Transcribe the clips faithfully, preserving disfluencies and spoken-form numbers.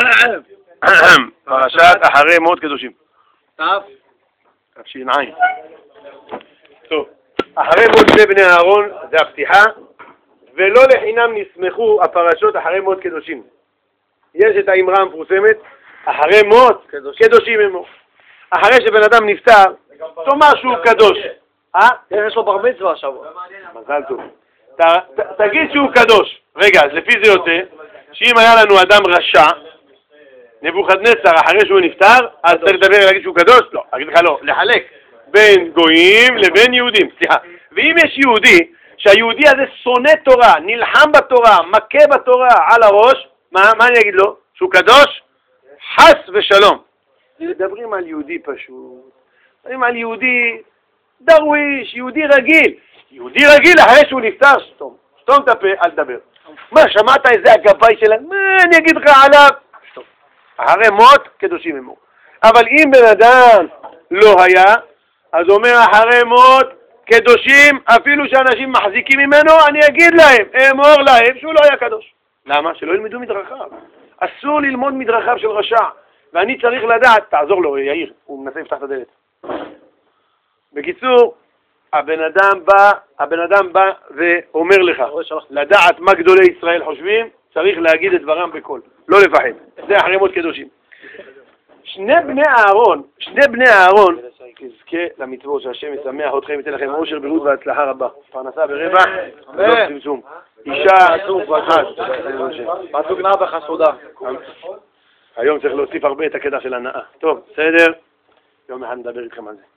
פרשת אחרי מות קדושים. תף? תפש"ע. טוב, אחרי מות שני בני אהרון זה הפתיחה, ולא לחינם נסמכו הפרשות אחרי מות קדושים. יש את האמרה המפורסמת, אחרי מות קדושים עמו. אחרי שבן אדם נפטר, תאמר שהוא קדוש. אה? יש לו בר מצווה השבוע. מזל טוב. תגיד שהוא קדוש. רגע, אז לפי זה יוצא, שאם היה לנו אדם רשע, נבוכדנצר, אחרי שהוא נפטר, אז צריך לדבר ולהגיד שהוא קדוש? לא, אגיד לך לא, לחלק בין גויים לבין יהודים, סליחה. ואם יש יהודי, שהיהודי הזה שונא תורה, נלחם בתורה, מכה בתורה על הראש, מה, מה אני אגיד לו? שהוא קדוש? חס ושלום. מדברים על יהודי פשוט, מדברים על יהודי דרוויש, יהודי רגיל. יהודי רגיל אחרי שהוא נפטר, סתום, סתום את הפה, אל תדבר. מה, שמעת איזה הגבאי שלהם? מה אני אגיד לך עליו? סתום. אחרי מות, קדושים עמו. אבל אם בן אדם לא היה, אז אומר אחרי מות, קדושים, אפילו שאנשים מחזיקים ממנו, אני אגיד להם, אמור להם שהוא לא היה קדוש. למה? שלא ילמדו מדרכיו. אסור ללמוד מדרכיו של רשע. ואני צריך לדעת, תעזור לו, יאיר, הוא מנסה לפתח את הדלת. בקיצור, הבן אדם בא, הבן אדם בא ואומר לך, לדעת מה גדולי ישראל חושבים, צריך להגיד את דברם בקול, לא לפחד. זה אחרי מות קדושים. שני בני אהרון, שני בני אהרון, תזכה למצוות שהשם ישמח אתכם, ייתן לכם עושר בריאות והצלחה רבה. פרנסה ברווח, ולא צמצום. אישה, אחת. פסוק נאה בחסודה. היום צריך להוסיף הרבה את הקטע של הנאה. טוב, בסדר? יום אחד נדבר איתכם על זה.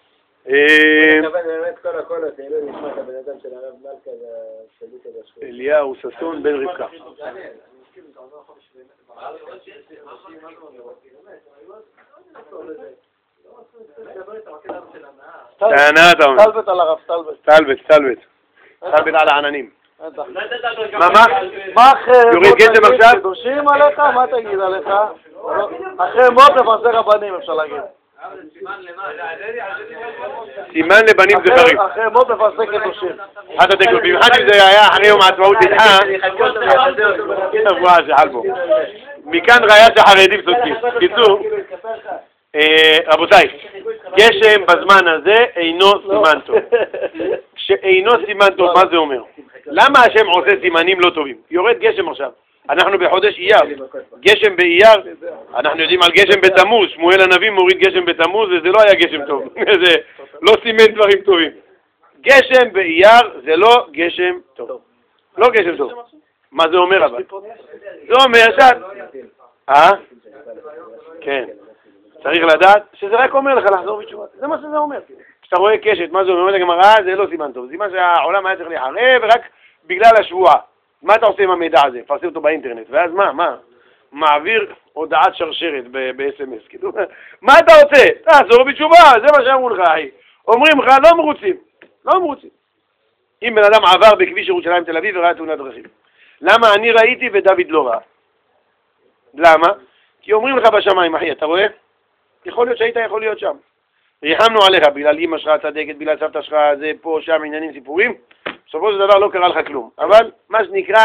אליהו ששון בן רבקה. תלבט על הרב, תלבט. תלבט, תלבט. תלבט על העננים. מה, מה? מה אחרי יוריד גשם עכשיו? קדושים עליך? מה תגיד עליך? אחרי מות לפרסי רבנים אפשר להגיד. סימן לבנים זכרים. אחרי מות לפרסי קדושים. אחד הדקות, במיוחד אם זה היה אחרי יום העצמאות איתך, שבוע זה חלבו. מכאן ראיה שהחרדים צודקים. קיצור, רבותיי, גשם בזמן הזה אינו סימן טוב. כשאינו סימן טוב, מה זה אומר? למה השם עושה סימנים לא טובים? יורד גשם עכשיו. אנחנו בחודש אייר, גשם באייר, אנחנו יודעים על גשם בתמוז, שמואל הנביא מוריד גשם בתמוז וזה לא היה גשם טוב, זה לא סימן דברים טובים. גשם באייר זה לא גשם טוב, לא גשם טוב. מה זה אומר אבל? זה אומר שאת... אה? כן. צריך לדעת שזה רק אומר לך לחזור בתשובה, זה מה שזה אומר. כשאתה רואה קשת, מה זה אומר לגמרא, זה לא סימן טוב, זה מה שהעולם היה צריך להיחרב רק בגלל השבועה. מה אתה עושה עם המידע הזה? פרסם אותו באינטרנט, ואז מה? מה? מעביר הודעת שרשרת ב-אס אם אס, כאילו, מה אתה רוצה? תעזור בתשובה, זה מה שאמרו לך, אחי. אומרים לך, לא מרוצים, לא מרוצים. אם בן אדם עבר בכביש ירושלים תל אביב וראה תאונת דרכים. למה אני ראיתי ודוד לא ראה? למה? כי אומרים לך בשמיים, אחי, אתה רואה? יכול להיות שהיית יכול להיות שם. ריחמנו עליך בגלל אמא שלך צדקת, בגלל סבתא שלך, זה פה, שם, עניינים, סיפורים. בסופו של דבר לא קרה לך כלום. אבל מה שנקרא,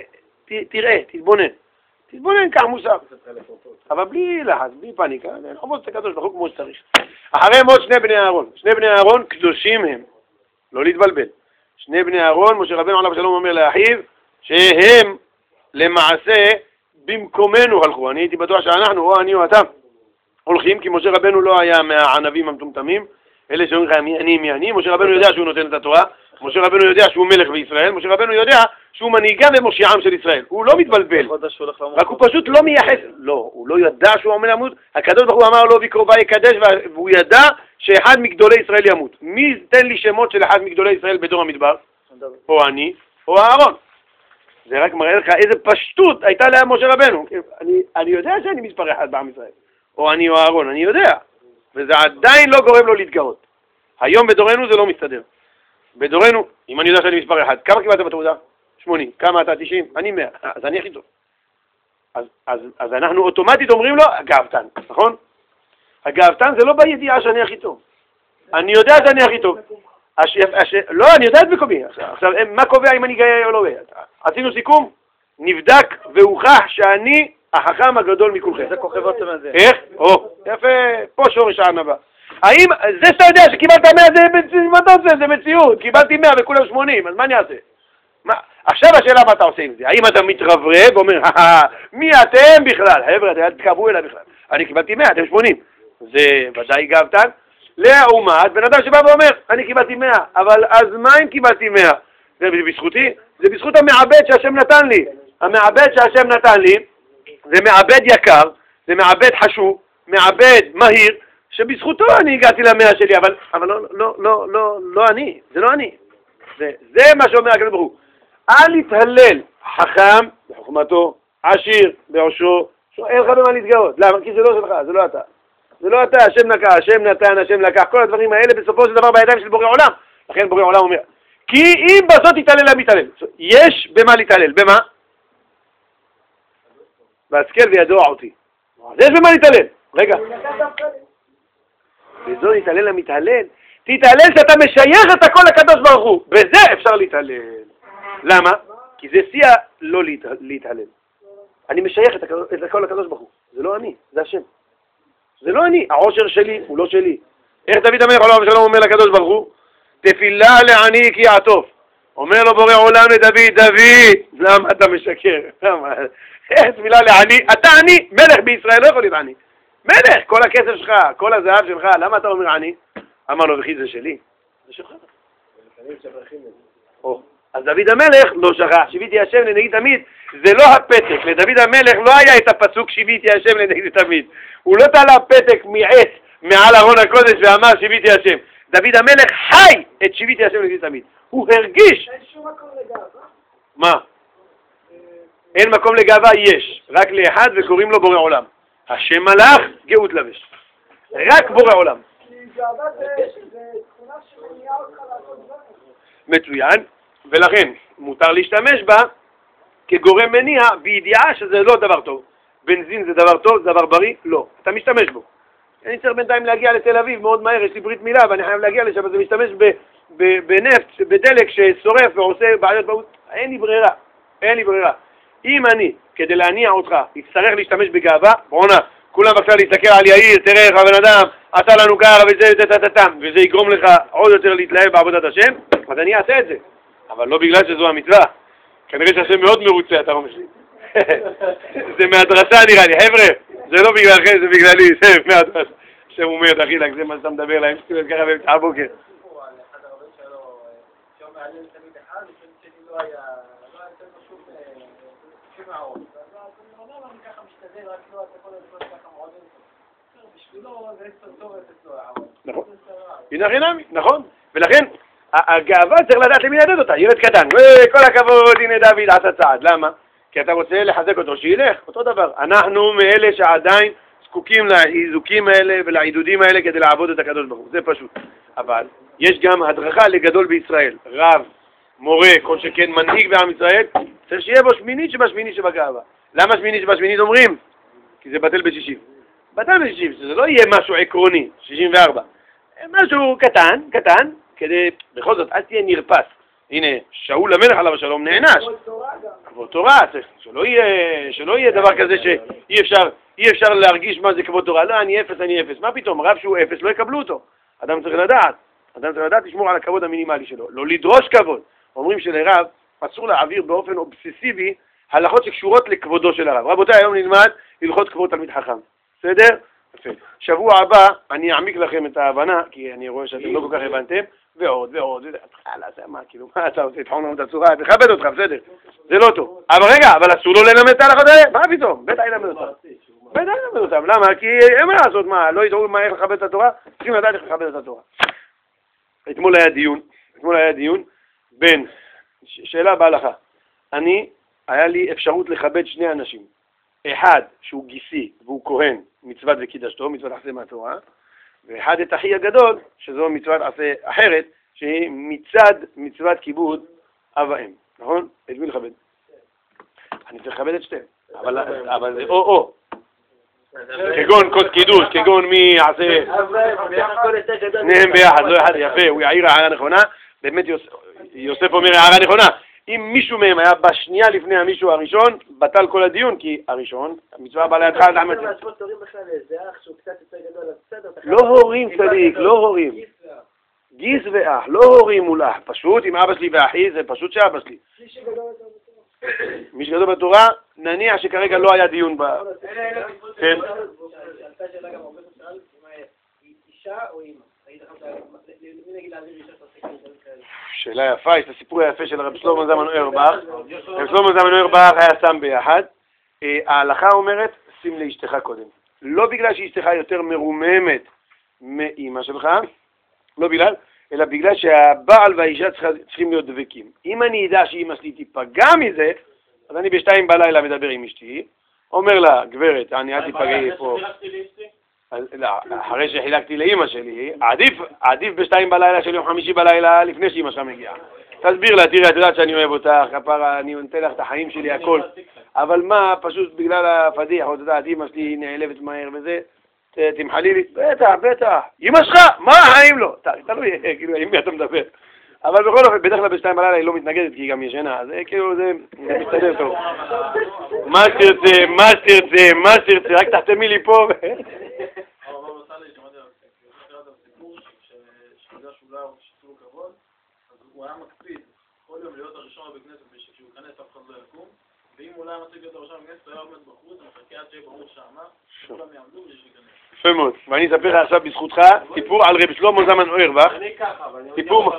תראה, תתבונן. תתבונן, כך מוסר. אבל בלי לחץ, בלי פניקה, חומות את הקדוש ברוך הוא כמו שצריך. אחרי מות שני בני אהרון. שני בני אהרון קדושים הם. לא להתבלבל. שני בני אהרון, משה רבנו עליו השלום אומר לאחיו, שהם למעשה במקומנו הלכו. אני הייתי בטוח שאנחנו, או אני או אתה, הולכים, כי משה רבנו לא היה מהענבים המטומטמים, אלה שאומרים לך מי אני, מי אני. משה רבנו יודע שהוא נותן את התורה, משה רבנו יודע שהוא מלך בישראל, משה רבנו יודע שהוא מנהיגם ומושיעם של ישראל. הוא לא מתבלבל, רק הוא פשוט לא מייחס, לא, הוא לא ידע שהוא עומד למות, הקדוש ברוך הוא אמר לו בקרובה יקדש, והוא ידע שאחד מגדולי ישראל ימות. מי תן לי שמות של אחד מגדולי ישראל בדור המדבר? או אני, או אהרון. זה רק מראה לך איזה פשטות הייתה להם משה רבנו. אני, אני יודע שאני מספר אחד בעם ישראל. או אני או אהרון, אני יודע. וזה עדיין לא גורם לו להתגאות. היום בדורנו זה לא מסתדר. בדורנו, אם אני יודע שאני מספר אחד, כמה קיבלת בתעודה? שמונים. כמה אתה? תשעים? אני מאה. אז אני הכי טוב. אז, אז, אז אנחנו אוטומטית אומרים לו, הגאוותן, נכון? הגאוותן זה לא בידיעה שאני הכי טוב. אני יודע שאני הכי טוב. הש, הש, לא, אני יודע את מקומי. עכשיו, מה קובע אם אני גאה או לא גאה? עשינו סיכום, נבדק והוכח שאני החכם הגדול מכולכם. איזה כוכב עושים את זה? איך? או, יפה, פה שורש הענווה. האם, זה שאתה יודע שקיבלת מאה זה, מה אתה עושה? זה מציאות, קיבלתי מאה וכולם שמונים, אז מה אני אעשה? מה? עכשיו השאלה מה אתה עושה עם זה, האם אתה מתרברב ואומר, מי אתם בכלל? חבר'ה, אל תקרבו אליי בכלל, אני קיבלתי מאה, אתם שמונים. זה ודאי גאוותן. לעומת, בן אדם שבא ואומר, אני קיבלתי מאה, אבל אז מה אם קיבלתי מאה? זה בזכותי? זה בזכות המעבד שהשם נתן לי. המעבד שהשם נתן לי, זה מעבד יקר, זה מעבד חשוב, מעבד מהיר, שבזכותו אני הגעתי למאה שלי, אבל, אבל לא, לא, לא, לא, לא אני, זה לא אני. זה, זה מה שאומר הקדוש ברוך הוא. אל יתהלל חכם בחוכמתו, עשיר בעושרו, אין לך במה להתגאות. למה? כי זה לא שלך, זה לא אתה. זה לא אתה, השם נקע, השם נתן, השם לקח, כל הדברים האלה בסופו של דבר בידיים של בורא עולם. לכן בורא עולם אומר, כי אם בזאת יתהלל להם יתהלל. יש במה להתהלל, במה? בהשכל וידוע אותי. אז יש במה להתהלל. רגע. בזאת יתהלל להם יתהלל. תתהלל שאתה משייך את הכל לקדוש ברוך הוא. בזה אפשר להתהלל. למה? כי זה שיאה לא להתהלל. אני משייך את הכל לקדוש ברוך הוא. זה לא אני, זה השם. זה לא אני, העושר שלי הוא לא שלי. איך דוד המלך עליו השלום אומר לקדוש ברוך הוא? תפילה לעני כי יעטוף. אומר לו בורא עולם לדוד, דוד, למה אתה משקר? למה? איך תפילה לעני? אתה עני, מלך בישראל לא יכול להיות עני. מלך, כל הכסף שלך, כל הזהב שלך, למה אתה אומר עני? אמר לו, וכי זה שלי? זה שלך. אז דוד המלך לא שכח, שיביתי השם לנגדי תמיד, זה לא הפתק, לדוד המלך לא היה את הפסוק שיביתי השם לנגדי תמיד, הוא לא תלה פתק מעץ מעל ארון הקודש ואמר שיביתי השם, דוד המלך חי את שיביתי השם לנגדי תמיד, הוא הרגיש. אין שום מקום לגאווה? מה? אין מקום לגאווה, יש, רק לאחד וקוראים לו בורא עולם, השם מלאך גאות לבש, רק בורא עולם. כי גאווה זה תכונה שמניעה אותך לעשות דברים. מצוין. ולכן מותר להשתמש בה כגורם מניע בידיעה שזה לא דבר טוב. בנזין זה דבר טוב, זה דבר בריא? לא. אתה משתמש בו. אני צריך בינתיים להגיע לתל אביב מאוד מהר, יש לי ברית מילה ואני חייב להגיע לשם, אז אני משתמש בנפט, בדלק ששורף ועושה בעיות בעוד. אין לי ברירה, אין לי ברירה. אם אני, כדי להניע אותך, יצטרך להשתמש בגאווה, בעונה, כולם בבקשה להסתכל על יאיר, תראה איך הבן אדם, עשה לנו ככה וזה, תתתתם, וזה יגרום לך עוד יותר להתלהב בעבודת השם, אז אני אעשה את זה. אבל לא בגלל שזו המצווה. כנראה שהשם מאוד מרוצה, אתה אומר שלי. זה מהדרשה נראה לי. חבר'ה, זה לא בגללכם, זה בגללי, זה מהדרשה. השם אומר, דחילק, זה מה שאתה מדבר להם, שתהיה ככה באמצע הבוקר. אחד הרבים שלו, שהוא מעניין תמיד אחד, ושני לא היה, לא היה יותר שום מערות. אז אני אומר, אני ככה משתדל, רק לא, אתה יכול לעשות ככה מעודן. בשבילו, זה עשר טוב, עשר לא הערות. נכון. הנה חינמי, נכון. ולכן, הגאווה צריך לדעת למי לדעת אותה, ילד קטן, כל הכבוד, הנה דוד עשה צעד, למה? כי אתה רוצה לחזק אותו, שילך, אותו דבר. אנחנו מאלה שעדיין זקוקים לחיזוקים האלה ולעידודים האלה כדי לעבוד את הקדוש ברוך הוא, זה פשוט. אבל יש גם הדרכה לגדול בישראל, רב, מורה, כל שכן מנהיג בעם ישראל, צריך שיהיה בו שמינית שבשמינית שבגאווה. למה שמינית שבשמינית אומרים? כי זה בטל בשישים. בטל בשישים, שזה לא יהיה משהו עקרוני, שישים וארבע. משהו קטן, קטן, כדי, בכל זאת, אל תהיה נרפס. הנה, שאול המלך עליו השלום נענש. כבוד תורה, שלא יהיה, שלא יהיה דבר כזה שאי אפשר, אי אפשר להרגיש מה זה כבוד תורה. לא, אני אפס, אני אפס. מה פתאום? רב שהוא אפס, לא יקבלו אותו. אדם צריך לדעת. אדם צריך לדעת לשמור על הכבוד המינימלי שלו. לא לדרוש כבוד. אומרים שלרב אסור להעביר באופן אובססיבי הלכות שקשורות לכבודו של הרב. רבותיי, היום נלמד הלכות כבוד תלמיד חכם. בסדר? יפה. שבוע הבא אני אעמיק לכם את ההבנה, כי אני רואה שאתם לא כל כך הבנתם, ועוד ועוד, חלאס, מה, כאילו, מה אתה רוצה, תחום לנו את הצורה, תכבד אותך, בסדר, זה לא טוב. אבל רגע, אבל אסור לו ללמד את ההלכות האלה, מה פתאום? בטח ילמד אותם. בטח ילמד אותם, למה? כי אין מה לעשות, מה, לא ידעו מה, איך לכבד את התורה? צריכים לדעת איך לכבד את התורה. אתמול היה דיון, אתמול היה דיון בין, שאלה בהלכה, אני, היה לי אפשרות לכבד שני אנשים, אחד שהוא גיסי והוא כהן, מצוות וקידשתו, מצוות עשה מהתורה, ואחד את אחי הגדול, שזו מצוות עשה אחרת, שהיא מצד מצוות כיבוד אב ואם, נכון? את מי לכבד? אני צריך לכבד את שתיהם, אבל זה או-או. כגון קוד קידוש, כגון מי יעשה... שניהם ביחד, לא אחד, יפה, הוא יעיר הערה נכונה, באמת יוסף אומר הערה נכונה, אם מישהו מהם היה בשנייה לפני המישהו הראשון, בטל כל הדיון, כי הראשון, המצווה בא לידך עד עמד. לא הורים צדיק, לא הורים. גיס ואח, לא הורים מול אח. פשוט, עם אבא שלי ואחי, זה פשוט שאבא שלי. מי שגדול בתורה, נניח שכרגע לא היה דיון ב... כן. שאלה יפה, יש את הסיפור היפה של הרב שלמה זלמן אוירבך. רב שלמה זלמן אוירבך היה שם ביחד. ההלכה אומרת, שים לאשתך קודם. לא בגלל שאשתך יותר מרוממת מאמא שלך, לא בגלל, אלא בגלל שהבעל והאישה צריכים להיות דבקים. אם אני ידע שאמא שלי תיפגע מזה, אז אני בשתיים בלילה מדבר עם אשתי, אומר לה, גברת, אני אל תיפגעי פה. אחרי שחילקתי לאמא שלי, עדיף, עדיף בשתיים בלילה של יום חמישי בלילה לפני שאמא שלך מגיעה. תסביר לה, תראה, את יודעת שאני אוהב אותך, כפרה, אני נותן לך את החיים שלי, הכל. אבל מה, פשוט בגלל הפדיח, או תדעת, אמא שלי נעלבת מהר וזה, תמחלי לי, בטח, בטח, אמא שלך, מה החיים לו? תלוי, כאילו, עם מי אתה מדבר. אבל בכל אופן, בדרך כלל בשתיים בלילה היא לא מתנגדת, כי היא גם ישנה, אז כאילו זה מסתדר טוב. מה שתרצה, מה שתרצה, מה שתרצה, רק תחתמי לי פה. הוא היה מקפיד כל יום להיות הראשון בכנסת ושכשהוא יכנס אף אחד לא יקום, ואם הוא לא היה מצליח להיות הראשון בכנסת הוא היה עומד בחוץ ומחכה עד שיהיה ברור שאמר שכולם יעמדו ושיכנס. יפה מאוד, ואני אספר לך עכשיו בזכותך סיפור על רב שלמה זלמן אוירבך. אני ככה, אבל אני סיפור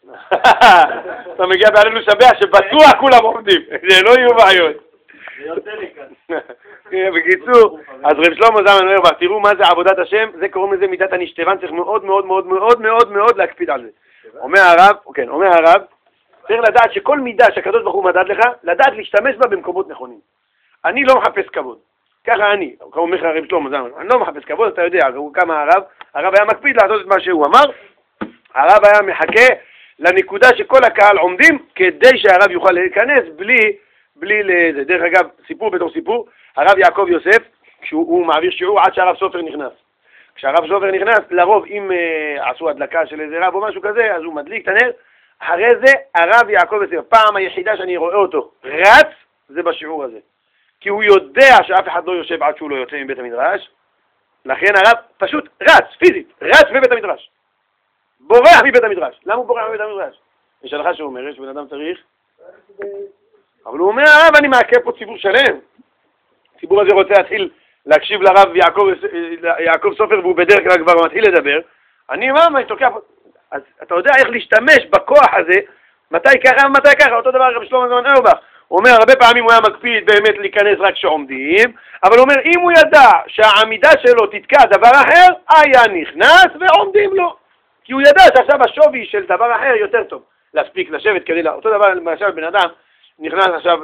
אתה מגיע בעלינו לשבח שבטוח כולם עומדים, זה לא יהיו בעיות. זה יוצא לי כאן. בקיצור, אז רב שלמה זלמן אוירבך, תראו מה זה עבודת השם, זה קוראים לזה מידת הנשתבן, צריך מאוד מאוד מאוד מאוד מאוד מאוד להקפיד על זה. אומר הרב, כן, אומר הרב, צריך לדעת שכל מידה שהקדוש ברוך הוא מדד לך, לדעת להשתמש בה במקומות נכונים. אני לא מחפש כבוד. ככה אני, כמו אומר הרב שלמה זלמן, אני לא מחפש כבוד, אתה יודע, כמה הרב, הרב היה מקפיד לעשות את מה שהוא אמר, הרב היה מחכה לנקודה שכל הקהל עומדים, כדי שהרב יוכל להיכנס בלי, בלי לזה. דרך אגב, סיפור בתור סיפור, הרב יעקב יוסף, כשהוא מעביר שיעור עד שהרב סופר נכנס. כשהרב סופר נכנס, לרוב אם uh, עשו הדלקה של איזה רב או משהו כזה, אז הוא מדליק את הנר. אחרי זה, הרב יעקב יוסף, פעם היחידה שאני רואה אותו רץ, זה בשיעור הזה. כי הוא יודע שאף אחד לא יושב עד שהוא לא יוצא מבית המדרש, לכן הרב פשוט רץ, פיזית, רץ בבית המדרש. בורח מבית המדרש. למה הוא בורח מבית המדרש? יש הלכה שאומרת שבן אדם צריך, אבל הוא אומר, הרב, אני מעכב פה ציבור שלם. הציבור הזה רוצה להתחיל להקשיב לרב יעקב, יעקב סופר, והוא בדרך כלל כבר מתחיל לדבר. אני אומר, מה, אני תוקע פה. אז אתה יודע איך להשתמש בכוח הזה, מתי ככה ומתי ככה, אותו דבר רב שלמה זלמן אוירבך. הוא אומר, הרבה פעמים הוא היה מקפיד באמת להיכנס רק כשעומדים, אבל הוא אומר, אם הוא ידע שהעמידה שלו תתקע דבר אחר, היה נכנס ועומדים לו. כי הוא ידע שעכשיו השווי של דבר אחר יותר טוב. להספיק לשבת כדי, אותו דבר למשל בן אדם, נכנס עכשיו,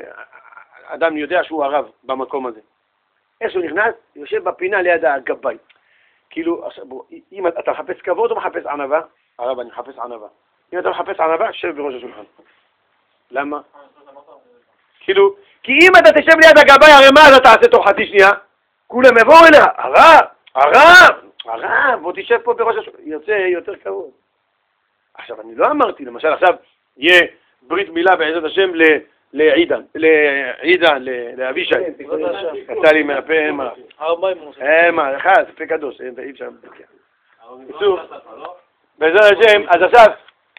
אדם יודע שהוא הרב במקום הזה. איך שהוא נכנס, יושב בפינה ליד הגבאי. כאילו, אם אתה מחפש כבוד או מחפש ענווה, הרב, אני מחפש ענווה. אם אתה מחפש ענווה, שב בראש השולחן. למה? כאילו, כי אם אתה תשב ליד הגבאי, הרי מה אתה תעשה תוך חצי שנייה? כולם יבואו אליה, הרב, הרב, הרב, בוא תשב פה בראש השולחן. יוצא יותר כבוד. עכשיו, אני לא אמרתי, למשל, עכשיו יהיה ברית מילה בעזרת השם לעידן, לעידן, לאבישי. יצא לי מהפה, המה. המה, אחד, פה קדוש, אי אפשר. בסוף, בעזרת השם, אז עכשיו,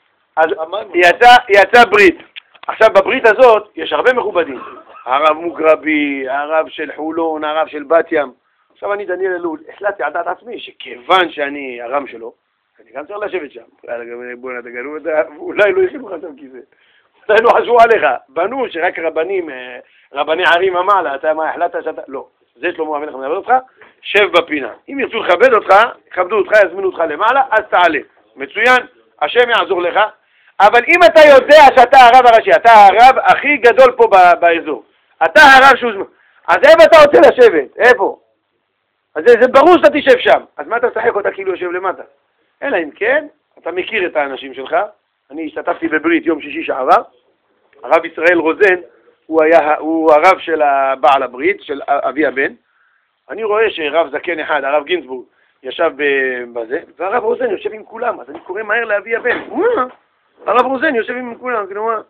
יצא ברית. עכשיו, בברית הזאת יש הרבה מכובדים. הרב מוגרבי, הרב של חולון, הרב של בת ים. עכשיו אני, דניאל אלול, החלטתי על דעת עצמי שכיוון שאני הרם שלו, אני גם צריך לשבת שם. בוא נתגלו, אולי לא ישימו לך שם כיסא. אולי לא חשבו עליך. בנו שרק רבנים, רבני ערים המעלה, אתה מה, החלטת שאתה... לא. זה שלמה המלך מדבר אותך, שב בפינה. אם ירצו לכבד אותך, יכבדו אותך, יזמינו אותך למעלה, אז תעלה. מצוין, השם יעזור לך. אבל אם אתה יודע שאתה הרב הראשי, אתה הרב הכי גדול פה באזור, אתה הרב שהוא זמן, אז איפה אתה רוצה לשבת? איפה? אז זה, זה ברור שאתה תשב שם. אז מה אתה משחק אותה כאילו יושב למטה? אלא אם כן, אתה מכיר את האנשים שלך. אני השתתפתי בברית יום שישי שעבר. הרב ישראל רוזן, הוא, היה, הוא הרב של בעל הברית, של אבי הבן. אני רואה שרב זקן אחד, הרב גינסבורג, ישב בזה, והרב רוזן יושב עם כולם. אז אני קורא מהר לאבי הבן. הרב רוזן יושב עם כולם, כאילו מה?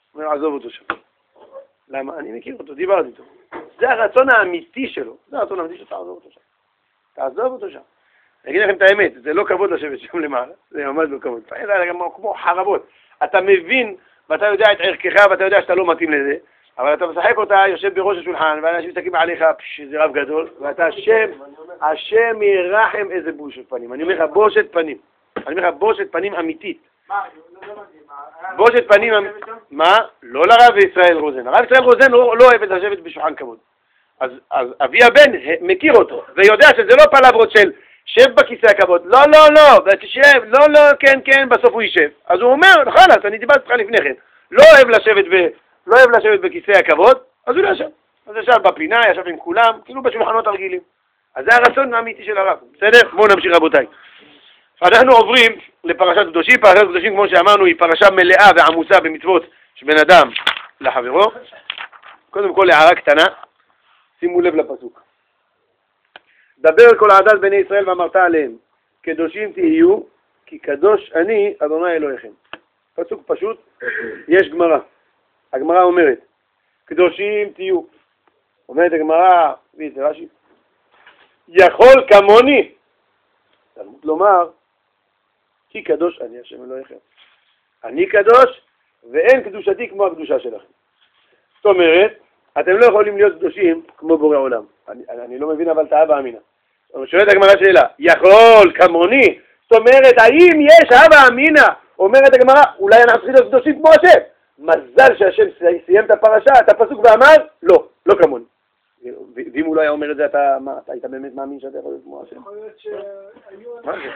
הוא אומר, עזוב אותו שם. למה? אני מכיר אותו, דיברתי איתו. זה הרצון האמיתי שלו. זה הרצון האמיתי שלו, תעזוב אותו שם. תעזוב אותו שם. אני אגיד לכם את האמת, זה לא כבוד לשבת שם למעלה. זה ממש לא כבוד. זה גם כמו חרבות. אתה מבין, ואתה יודע את ערכך, ואתה יודע שאתה לא מתאים לזה, אבל אתה משחק אותה, יושב בראש השולחן, ואנשים מסתכלים עליך, שזה רב גדול, ואתה השם, השם ירחם איזה בושת פנים. אני אומר לך, בושת פנים. אני אומר לך, בושת פנים אמיתית. בושת פנים, מה? לא לרב ישראל רוזן. הרב ישראל רוזן לא אוהב את לשבת בשולחן כבוד. אז אבי הבן מכיר אותו, ויודע שזה לא פלברות של שב בכיסא הכבוד. לא, לא, לא, ותשב, לא, לא, כן, כן, בסוף הוא יישב. אז הוא אומר, חלאס, אני דיברתי לך לפני כן. לא אוהב לשבת ב... לא אוהב לשבת בכיסא הכבוד, אז הוא לא ישב. אז ישב בפינה, ישב עם כולם, כאילו בשולחנות הרגילים. אז זה הרצון האמיתי של הרב. בסדר? בואו נמשיך רבותיי. אנחנו עוברים לפרשת קדושים. פרשת קדושים, כמו שאמרנו, היא פרשה מלאה ועמוסה במצוות שבין אדם לחברו. קודם כל, הערה קטנה, שימו לב לפסוק. דבר כל העדת בני ישראל ואמרת עליהם, קדושים תהיו, כי קדוש אני, אדוני אלוהיכם. פסוק פשוט, יש גמרא. הגמרא אומרת, קדושים תהיו. אומרת הגמרא, ויצא רש"י, יכול כמוני, תלמוד לומר, כי קדוש אני השם אלוהיכם. אני קדוש, ואין קדושתי כמו הקדושה שלכם. זאת אומרת, אתם לא יכולים להיות קדושים כמו בורא עולם. אני, אני לא מבין אבל את האבא אמינה. שואלת הגמרא שאלה, יכול כמוני? זאת אומרת, האם יש אבא אמינה? אומרת הגמרא, אולי אנחנו צריכים להיות קדושים כמו השם. מזל שהשם סיים את הפרשה, את הפסוק ואמר, לא, לא כמוני. ואם הוא לא היה אומר את זה, אתה, מה, אתה היית באמת מאמין שאתה יכול להיות כמו השם? יכול להיות שהיו... מה זה?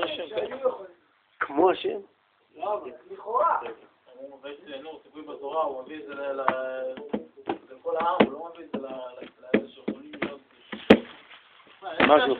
כמו השם? לא, אבל לכאורה. הוא מביא את זה, נו, ציווי בתורה, הוא מביא את זה לכל העם, הוא לא מביא את זה לאלה שיכולים להיות... משהו.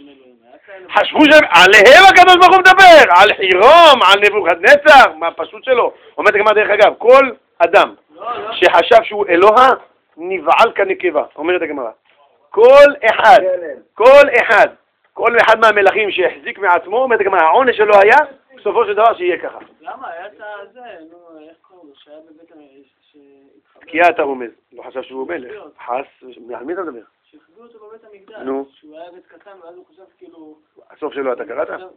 חשבו שעליהם הקדוש ברוך הוא מדבר, על חירום, על נבוכדנצר, מה הפשוט שלו. אומרת הגמרא דרך אגב, כל אדם שחשב שהוא אלוה, נבעל כנקבה, אומרת הגמרא. כל אחד, כל אחד, כל אחד מהמלכים שהחזיק מעצמו, אומרת הגמרא, העונש שלו היה, בסופו של דבר שיהיה ככה. למה? היה את זה, נו, איך קוראים לו, שהיה בבית המקדש, תקיעת הרומז, לא חשב שהוא מלך, חס, על מי אתה מדבר? שהחזו אותו בבית המקדש, נו. שהוא היה בית קטן, ואז הוא חושב כאילו... הסוף שלו אתה קראת? לא.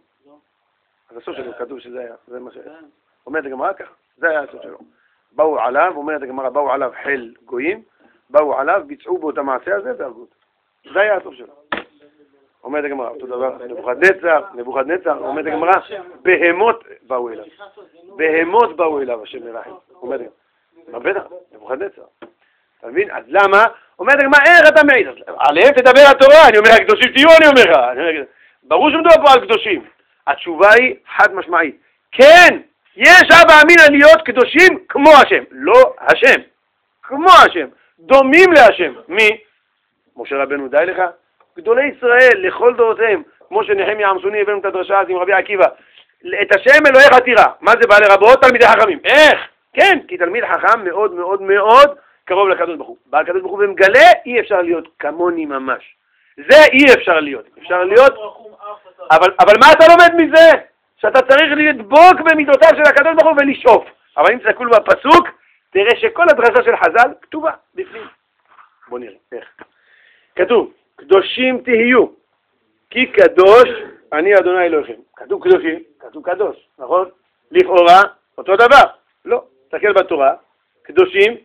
אז הסוף שלו כתוב שזה היה, זה מה שהיה. אומרת הגמרא ככה, זה היה הסוף שלו. באו עליו, אומרת הגמרא, באו עליו חיל גויים, באו עליו, ביצעו בו את המעשה הזה והרגו אותו. זה היה הסוף שלו. אומרת הגמרא, אותו דבר, נבוכדנצר, נבוכדנצר, אומרת הגמרא, בהמות באו אליו. בהמות באו אליו, השם ירחם. אומרת הגמרא, בטח, נבוכדנצר. אתה מבין? אז למה? אומרת הגמרא, איך אתה מעיד? עליהם תדבר התורה, אני אומר, הקדושים תהיו, אני אומר לך. ברור שמדובר פה על קדושים. התשובה היא חד משמעית. כן, יש אבא אמינה להיות קדושים כמו השם. לא השם, כמו השם. דומים להשם. מי? משה רבנו, די לך? גדולי ישראל, לכל דורותיהם, כמו שנחמיה עמסוני הבאנו את הדרשה הזאת עם רבי עקיבא. את השם אלוהיך תירא. מה זה בעלי רבות? תלמידי חכמים. איך? כן, כי תלמיד חכם מאוד מאוד מאוד קרוב לקדוש ברוך הוא. בעל קדוש ברוך הוא ומגלה, אי אפשר להיות כמוני ממש. זה אי אפשר להיות. אפשר להיות... אבל, אבל מה אתה לומד מזה? שאתה צריך לדבוק במידותיו של הקדוש ברוך הוא ולשאוף. אבל אם תסתכלו בפסוק, תראה שכל הדרשה של חז"ל כתובה בפנים. בוא נראה, איך. כתוב, קדושים תהיו, כי קדוש אני אדוני אלוהיכם. כתוב קדושים, כתוב קדוש, נכון? לכאורה, אותו דבר. לא, תסתכל בתורה, קדושים,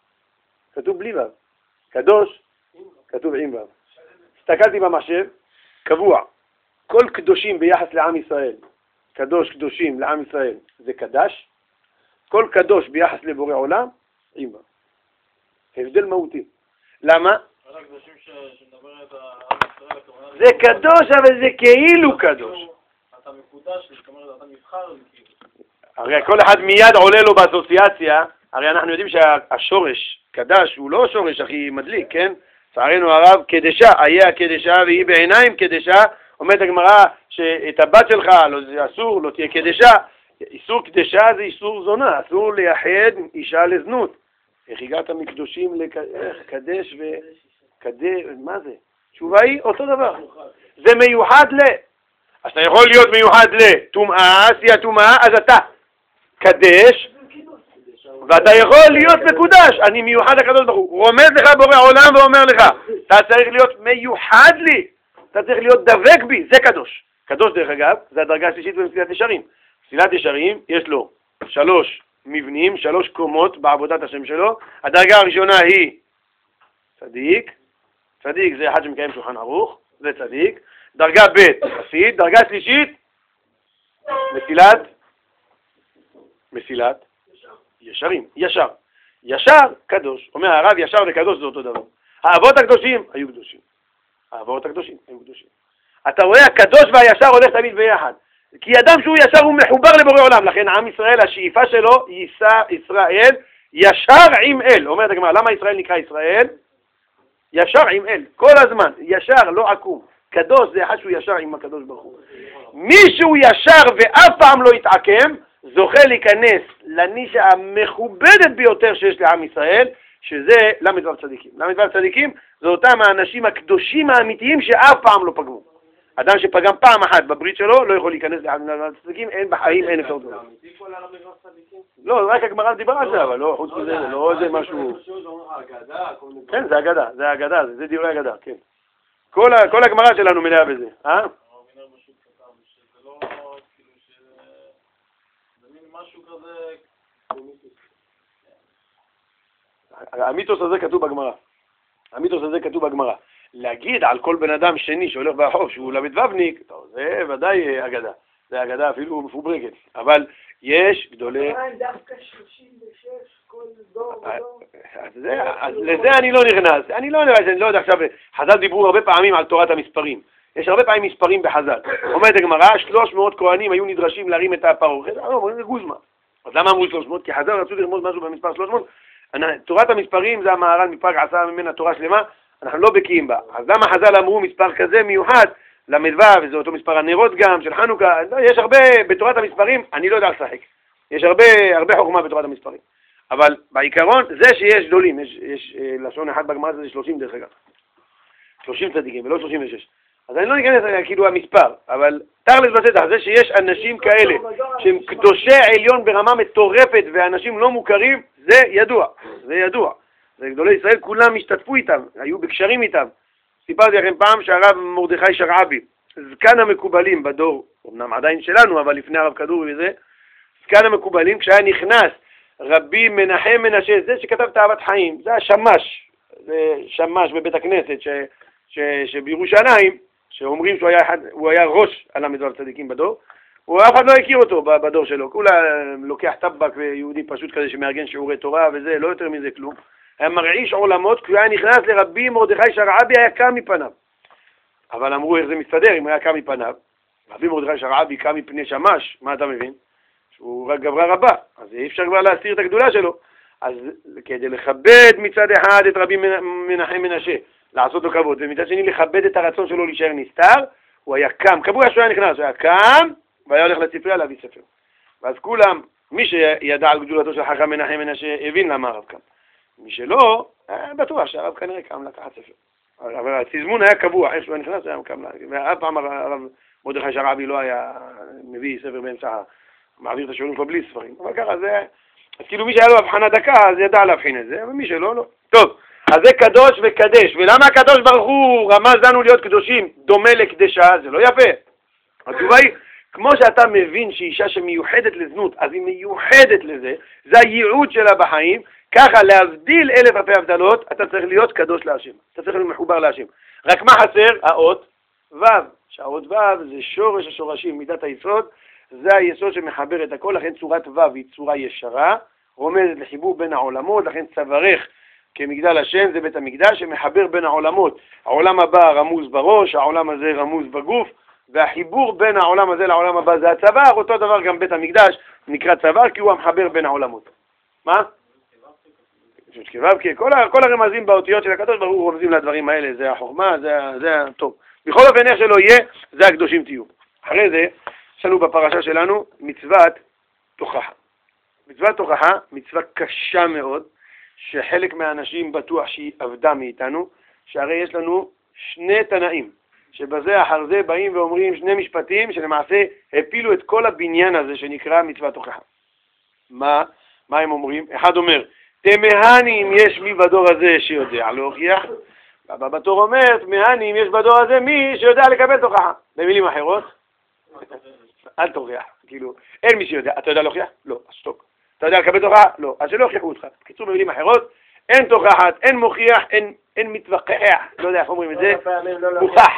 כתוב בלי וו. קדוש, כתוב עם וו. הסתכלתי במחשב, קבוע. כל קדושים ביחס לעם ישראל, קדוש קדושים לעם ישראל, זה קדש. כל קדוש ביחס לבורא עולם, עם וו. הבדל מהותי. למה? זה קדוש, אבל זה כאילו קדוש. אתה מקודש, זאת אומרת, אתה נבחר. הרי כל אחד מיד עולה לו באסוציאציה, הרי אנחנו יודעים שהשורש, קדש, הוא לא שורש הכי מדליק, כן? צערנו הרב, קדשה, היה הקדשה והיא בעיניים קדשה, אומרת הגמרא שאת הבת שלך, לא, זה אסור, לא תהיה קדשה. איסור קדשה זה איסור זונה, אסור לייחד אישה לזנות. איך הגעת מקדושים לקדש וקדש, מה זה? תשובה היא אותו דבר. זה מיוחד ל... אז אתה יכול להיות מיוחד לטומאה, עשייה טומאה, אז אתה קדש, ואתה יכול להיות מקודש, אני מיוחד לקדוש ברוך הוא. הוא רומז לך בורא עולם ואומר לך, אתה צריך להיות מיוחד לי, אתה צריך להיות דבק בי, זה קדוש. קדוש דרך אגב, זה הדרגה השלישית במסילת ישרים. מסילת ישרים יש לו שלוש מבנים, שלוש קומות בעבודת השם שלו. הדרגה הראשונה היא צדיק, צדיק זה אחד שמקיים שולחן ערוך, זה צדיק. דרגה ב' חסיד, דרגה שלישית מסילת, מסילת ישרים, ישר. ישר קדוש, אומר הרב ישר וקדוש זה אותו דבר. האבות הקדושים היו קדושים. האבות הקדושים היו קדושים. אתה רואה הקדוש והישר הולך תמיד ביחד. כי אדם שהוא ישר הוא מחובר לבורא עולם. לכן עם ישראל, השאיפה שלו, יישא ישראל ישר עם אל. אומרת הגמרא, למה ישראל נקרא ישראל? ישר עם אל, כל הזמן, ישר, לא עקום. קדוש זה אחד שהוא ישר עם הקדוש ברוך הוא. מי שהוא ישר ואף פעם לא יתעקם, זוכה להיכנס לנישה המכובדת ביותר שיש לעם ישראל, שזה למדבר צדיקים. למדבר צדיקים זה אותם האנשים הקדושים האמיתיים שאף פעם לא פגמו. אדם שפגם פעם אחת בברית שלו לא יכול להיכנס למדבר צדיקים, אין בחיים, אין אפשרות. לא, רק הגמרא דיבר על זה, אבל לא, חוץ מזה, לא זה משהו... כן, זה אגדה, זה אגדה, זה דברי אגדה, כן. כל הגמרא שלנו מלאה בזה, אה? המיתוס הזה כתוב בגמרא. המיתוס הזה כתוב בגמרא. להגיד על כל בן אדם שני שהולך ברחוב שהוא למדבבניק, זה ודאי אגדה. זה אגדה אפילו מפוברקת. אבל יש גדולי... דווקא שלושים ושש, כל דור ודור. לזה אני לא נכנס. אני לא נכנס, אני לא יודע עכשיו. חז"ל דיברו הרבה פעמים על תורת המספרים. יש הרבה פעמים מספרים בחז"ל. אומרת הגמרא, שלוש מאות כהנים היו נדרשים להרים את הפרוכת. אומרים זה גוזמה. אז למה אמרו שלוש מאות? כי חז"ל רצו לרמוז משהו במספר שלוש מאות. תורת המספרים זה המהר"ל מפראג עשה ממנה תורה שלמה, אנחנו לא בקיאים בה. אז למה חז"ל אמרו מספר כזה מיוחד למדווה, וזה אותו מספר הנרות גם של חנוכה? יש הרבה בתורת המספרים, אני לא יודע לשחק. יש הרבה הרבה חוכמה בתורת המספרים. אבל בעיקרון זה שיש גדולים, יש, יש לשון אחד בגמרא זה שלושים דרך אגב. שלושים צדיקים ולא שלושים ושש. אז אני לא ניכנס כאילו המספר, אבל תכלס בשטח, זה שיש אנשים כאלה שהם קדושי עליון ברמה מטורפת ואנשים לא מוכרים, זה ידוע, זה ידוע. זה גדולי ישראל, כולם השתתפו איתם, היו בקשרים איתם. סיפרתי לכם פעם שהרב מרדכי שרעבי, זקן המקובלים בדור, אמנם עדיין שלנו, אבל לפני הרב כדורי וזה, זקן המקובלים, כשהיה נכנס רבי מנחם מנשה, זה שכתב את אהבת חיים, זה השמש, זה שמש בבית הכנסת ש, ש, שבירושלים, שאומרים שהוא היה, אחד, הוא היה ראש על המדבר צדיקים בדור, הוא אף אחד לא הכיר אותו בדור שלו, כולה לוקח טבק ויהודי פשוט כזה שמארגן שיעורי תורה וזה, לא יותר מזה כלום. היה מרעיש עולמות, כי הוא היה נכנס לרבי מרדכי שרעבי, היה קם מפניו. אבל אמרו איך זה מסתדר אם היה קם מפניו. רבי מרדכי שרעבי קם מפני שמש, מה אתה מבין? שהוא רק גברה רבה, אז אי אפשר כבר להסתיר את הגדולה שלו. אז כדי לכבד מצד אחד את רבי מנחם מנשה, לעשות לו כבוד, ומצד שני לכבד את הרצון שלו להישאר נסתר, הוא היה קם, קבוע שהוא היה נכנס, הוא היה קם, והיה הולך לספרייה להביא ספר. ואז כולם, מי שידע על גדולתו של חכם מנחם מנשה, הבין למה הרב קם. מי שלא, בטוח שהרב כנראה קם לקחת ספר. אבל התזמון היה קבוע, איך שהוא היה נכנס, היה קם לקחת. ואף פעם הרב מרדכי שרעבי לא היה מביא ספר באמצע, מעביר את השיעורים פה בלי ספרים. אבל ככה זה, אז כאילו מי שהיה לו הבחנה דקה, אז ידע להבחין את זה, אבל מי שלא, לא. טוב, אז זה קדוש וקדש. ולמה הקדוש ברוך הוא רמז לנו להיות קדושים דומה לקדשה? זה לא יפה. התשובה היא, כמו שאתה מבין שאישה שמיוחדת לזנות, אז היא מיוחדת לזה, זה הייעוד שלה בחיים, ככה להבדיל אלף אלפי הבדלות, אתה צריך להיות קדוש להשם. אתה צריך להיות מחובר להשם. רק מה חסר? האות ו'. שהאות ו' זה שורש השורשים, מידת היסוד, זה היסוד שמחבר את הכל, לכן צורת ו' היא צורה ישרה, רומזת לחיבור בין העולמות, לכן צווארך כמגדל השם, זה בית המקדש שמחבר בין העולמות. העולם הבא רמוז בראש, העולם הזה רמוז בגוף, והחיבור בין העולם הזה לעולם הבא זה הצוואר, אותו דבר גם בית המקדש נקרא צוואר, כי הוא המחבר בין העולמות. מה? כל, כל הרמזים באותיות של הקדוש ברוך הוא רומזים לדברים האלה, זה החוכמה, זה, זה טוב. בכל אופן איך שלא יהיה, זה הקדושים תהיו. אחרי זה, יש לנו בפרשה שלנו מצוות תוכחה. מצוות תוכחה, מצווה קשה מאוד, שחלק מהאנשים בטוח שהיא עבדה מאיתנו, שהרי יש לנו שני תנאים, שבזה אחר זה באים ואומרים שני משפטים שלמעשה הפילו את כל הבניין הזה שנקרא מצוות תוכחה. מה? מה הם אומרים? אחד אומר, תמהני אם יש מי בדור הזה שיודע להוכיח, הבא בתור אומר, תמהני אם יש בדור הזה מי שיודע לקבל תוכחה. במילים אחרות, אל תוכיח, כאילו, אין מי שיודע. אתה יודע להוכיח? לא, אז שתוק. אתה יודע לקבל תוכחה? לא, אז שלא הוכיחו אותך. בקיצור, במילים אחרות, אין תוכחת, אין מוכיח, אין, אין מתווכח, לא יודע איך אומרים את זה, מוכח.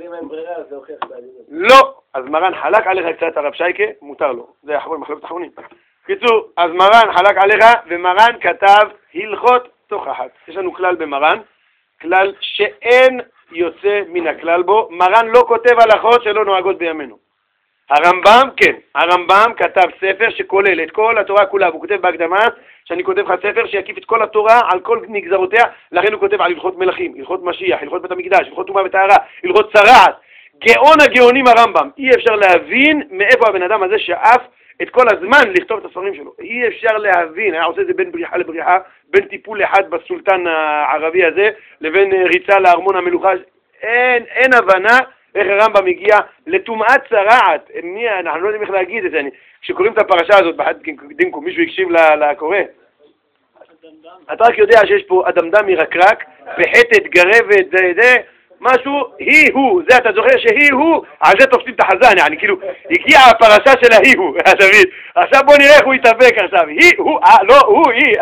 לא, אז מרן חלק עליך קצת הרב שייקה, מותר לו, זה אחרון מחלוקת אחרונים. בקיצור, אז מרן חלק עליך, ומרן כתב הלכות תוכחת. יש לנו כלל במרן, כלל שאין יוצא מן הכלל בו, מרן לא כותב הלכות שלא נוהגות בימינו. הרמב"ם, כן, הרמב"ם כתב ספר שכולל את כל התורה כולה, והוא כותב בהקדמה שאני כותב לך ספר שיקיף את כל התורה על כל נגזרותיה, לכן הוא כותב על הלכות מלכים, הלכות משיח, הלכות בית המקדש, הלכות טומאה וטהרה, הלכות צרעת. גאון הגאונים הרמב"ם, אי אפשר להבין מאיפה הבן אדם הזה שאף את כל הזמן לכתוב את הספרים שלו. אי אפשר להבין, היה עושה את זה בין בריחה לבריחה, בין טיפול אחד בסולטן הערבי הזה, לבין ריצה לארמון המלוכה. אין, אין הבנה איך הרמב"ם הגיע לטומאת צרעת. מי, אנחנו לא יודעים איך להגיד את זה. כשקוראים את הפרשה הזאת, בחד דינקו, מישהו הקשיב לקורא? אתה רק יודע שיש פה אדמדם מרקרק, בחטת גרבת, זה, זה, משהו, היא הוא, זה אתה זוכר שהיא הוא, על זה תופסים את החזן, yani, כאילו, הגיעה הפרשה של ההיא הוא, דוד, עכשיו בוא נראה איך הוא יתאבק עכשיו, היא הוא, אה, לא, הוא, היא,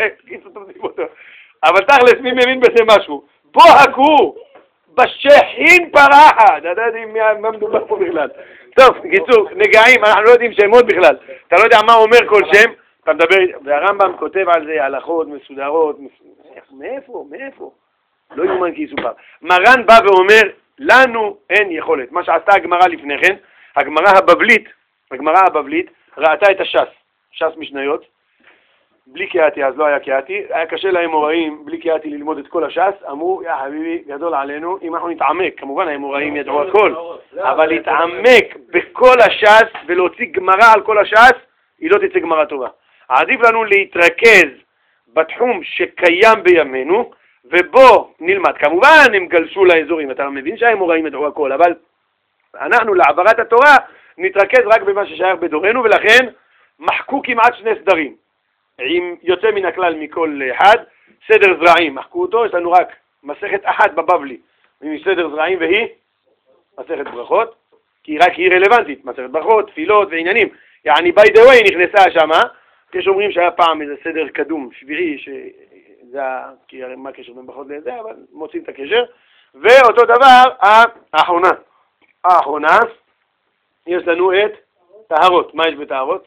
אבל תכלס, מי מבין בזה משהו? בוא הכו, בשכין פרחת, אתה יודעים מה מדובר פה בכלל. טוב, קיצור, נגעים, אנחנו לא יודעים שמות בכלל, אתה לא יודע מה אומר כל שם, אתה מדבר, והרמב"ם כותב על זה הלכות מסודרות, מאיפה, מאיפה? לא יאומן כי יסופר. מרן בא ואומר, לנו אין יכולת. מה שעשתה הגמרא לפני כן, הגמרא הבבלית, הגמרא הבבלית ראתה את הש"ס, ש"ס משניות, בלי קהתי, אז לא היה קהתי, היה קשה לאמוראים בלי קהתי ללמוד את כל הש"ס, אמרו, יא חביבי, גדול עלינו, אם אנחנו נתעמק, כמובן האמוראים ידעו הכל, אבל להתעמק בכל הש"ס ולהוציא גמרא על כל הש"ס, היא לא תצא גמרא טובה. עדיף לנו להתרכז בתחום שקיים בימינו, ובו נלמד. כמובן הם גלשו לאזורים, אתה מבין שהאמוראים ידעו הכל, אבל אנחנו לעברת התורה נתרכז רק במה ששייך בדורנו, ולכן מחקו כמעט שני סדרים. עם יוצא מן הכלל מכל אחד, סדר זרעים, מחקו אותו, יש לנו רק מסכת אחת בבבלי, עם סדר זרעים, והיא מסכת ברכות, כי רק היא רלוונטית, מסכת ברכות, תפילות ועניינים. יעני, by the way, נכנסה שמה, יש אומרים שהיה פעם איזה סדר קדום, שביעי, שזה, כי הרי מה הקשר בין ברכות לזה, אבל מוצאים את הקשר, ואותו דבר, האחרונה. האחרונה, יש לנו את טהרות. מה יש בטהרות?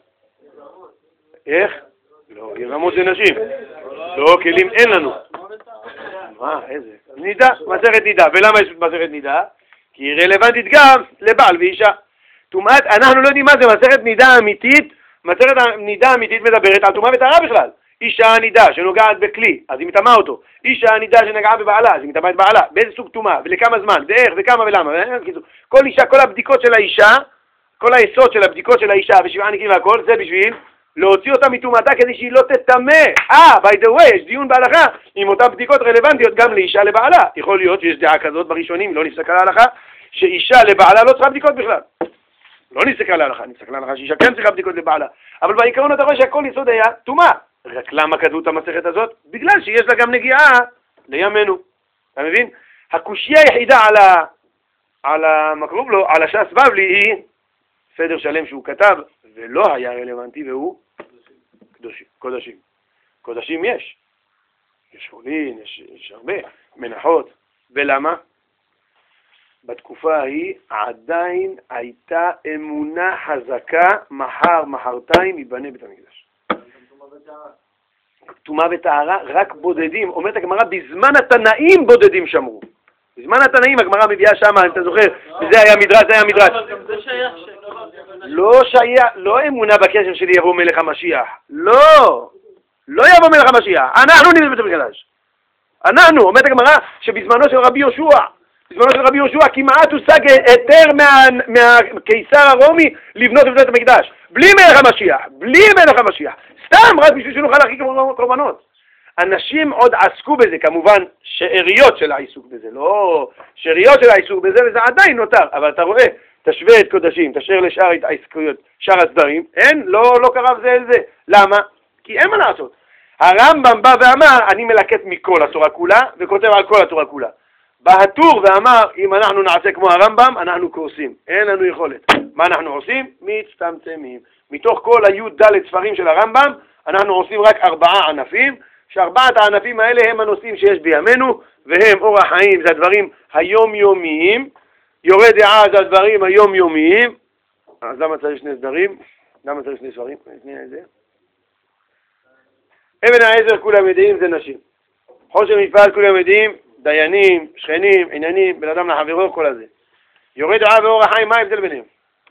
איך? לא, ירמות זה נשים. לא, כלים אין לנו. מה, איזה? נידה, מסכת נידה. ולמה יש מסכת נידה? כי היא רלוונטית גם לבעל ואישה. טומאת, אנחנו לא יודעים מה זה מסכת נידה אמיתית. מסכת נידה אמיתית מדברת על טומאה וטהרה בכלל. אישה נידה שנוגעת בכלי, אז היא מטמאה אותו. אישה נידה שנגעה בבעלה, אז היא מטמאה את בעלה. באיזה סוג טומאה, ולכמה זמן, ואיך, וכמה ולמה. כל אישה, כל הבדיקות של האישה, כל היסוד של הבדיקות של האישה, ושבעה נקיים והכל, זה בשביל להוציא אותה מטומאתה כדי שהיא לא תטמא. אה, by the way, יש דיון בהלכה עם אותן בדיקות רלוונטיות גם לאישה לבעלה. יכול להיות שיש דעה כזאת בראשונים, לא נפסק על ההלכה, שאישה לבעלה לא צריכה בדיקות בכלל. לא נפסק על ההלכה, נפסק על ההלכה שאישה כן צריכה בדיקות לבעלה. אבל בעיקרון אתה רואה שהכל יסוד היה טומאה. רק למה כתבו את המסכת הזאת? בגלל שיש לה גם נגיעה לימינו. אתה מבין? הקושיה היחידה על ה... על המקרוב לו, על הש"ס בבלי היא סדר שלם שהוא כתב ולא היה רלוונטי, והוא קדושים, קודשים. קודשים יש. יש חולין, יש, יש הרבה מנחות. ולמה? בתקופה ההיא עדיין הייתה אמונה חזקה, מחר, מחרתיים, ייבנה בית המקדש. טומאה וטהרה, רק בודדים. אומרת הגמרא, בזמן התנאים בודדים שמרו. בזמן התנאים הגמרא מביאה שם, אם אתה זוכר, וזה היה מדרש, זה היה מדרש. לא שייך, לא אמונה בקשר שלי יבוא מלך המשיח. לא, לא יבוא מלך המשיח. אנחנו נבנה בית המקדש. אנחנו, אומרת הגמרא, שבזמנו של רבי יהושע, בזמנו של רבי יהושע כמעט הושג היתר מה, מהקיסר הרומי לבנות את בית המקדש. בלי מלך המשיח, בלי מלך המשיח. סתם, רק בשביל שנוכל להרחיק קורבנות. אנשים עוד עסקו בזה, כמובן שאריות של העיסוק בזה, לא שאריות של העיסוק בזה, וזה עדיין נותר. אבל אתה רואה, תשווה את קודשים, תשאר לשאר העסקויות, שאר הסדרים, אין, לא, לא קרב זה אל זה. למה? כי אין מה לעשות. הרמב"ם בא ואמר, אני מלקט מכל התורה כולה, וכותב על כל התורה כולה. בא הטור ואמר, אם אנחנו נעשה כמו הרמב"ם, אנחנו קורסים. אין לנו יכולת. מה אנחנו עושים? מצטמצמים. מתוך כל היוד ד' ספרים של הרמב"ם, אנחנו עושים רק ארבעה ענפים, שארבעת הענפים האלה הם הנושאים שיש בימינו, והם אורח חיים, זה הדברים היומיומיים, יורה דעה זה הדברים היומיומיים, אז למה צריך שני סדרים? למה צריך שני ספרים? שני זה. אבן העזר כולם יודעים זה נשים. חושן מפעל כולם יודעים, דיינים, שכנים, עניינים, בן אדם לחברו, כל הזה. יורה דעה ואורח חיים, מה ההבדל ביניהם?